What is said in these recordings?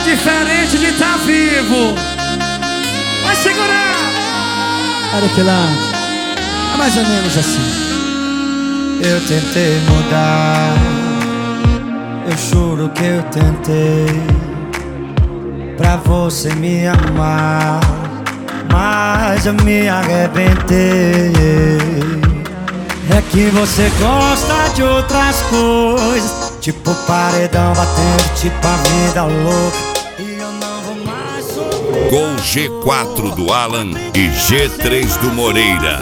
diferente de estar vivo. Vai segurar. Olha que lá, é mais ou menos assim. Eu tentei mudar, eu juro que eu tentei, pra você me amar, mas eu me arrebentei. É que você gosta de outras coisas, tipo paredão batendo, tipo a vida louca, e eu não vou mais sofrer. Gol G4 do Alan e G3 do Moreira.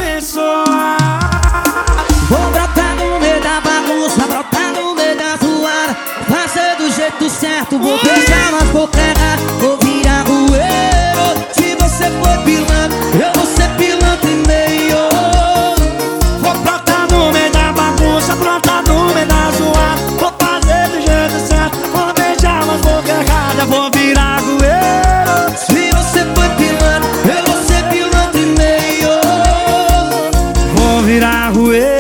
Vou brotar no meio da bagunça, brotar no meio da zoada, fazer do jeito certo, vou beijar nas bocas erradas, vou virar rueiro. Se você for pilantra, eu vou ser pilantra e meio. Vou brotar no meio da bagunça, brotar no meio da zoada, vou fazer do jeito certo, vou beijar nas bocas erradas, vou virar rueiro. Se você for pilantra, eu vou ser pilantra e meio. Vou virar rueiro.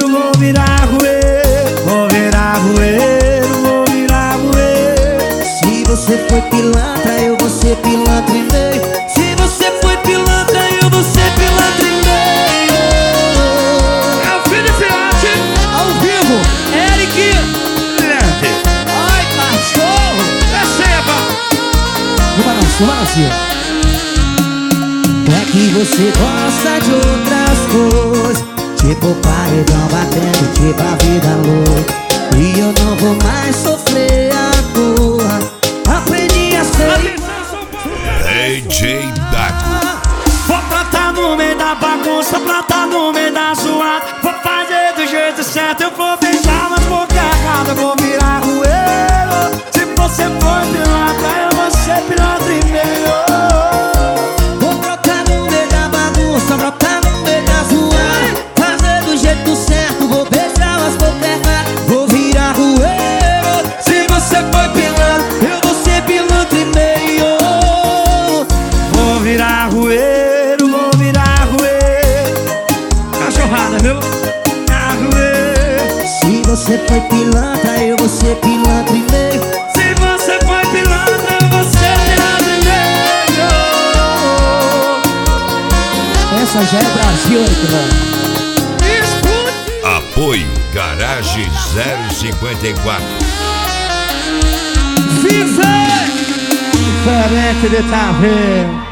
Se você foi pilantra, eu vou ser pilantra e meio. Se você foi pilantra, eu vou ser pilantra e meio. É o Felipe Arte, ao vivo, Eric. Ai, cachorro. Receba. No balanço. É que você gosta de outras coisas, tipo paredão batendo, tipo a vida louca, e eu não vou mais sofrer agora. Aprendi a ser DJ Dago. Vou plantar no meio da bagunça, plantar no meio da zoada, vou fazer do jeito certo, eu vou beijar nas bocas erradas, vou virar rueiro. Se você for pilantra, eu vou ser pilantra e meio. Vou brotar no meio da bagunça, brotar no meio da zoada, fazer do jeito certo, vou beijar as bocas erradas, vou virar rueiro. Se você for pilantra, eu vou ser pilantra e meio. Vou virar rueiro, vou virar rueiro. Cachorrada, viu? Virar rueiro. Se você foi pilantra, eu vou ser pilantra e meio. Se você foi pilantra, eu vou ser pilantra e meio. Essa já é Brasil, mano. Apoio Garage 054. Viver! Diferente de tá vendo.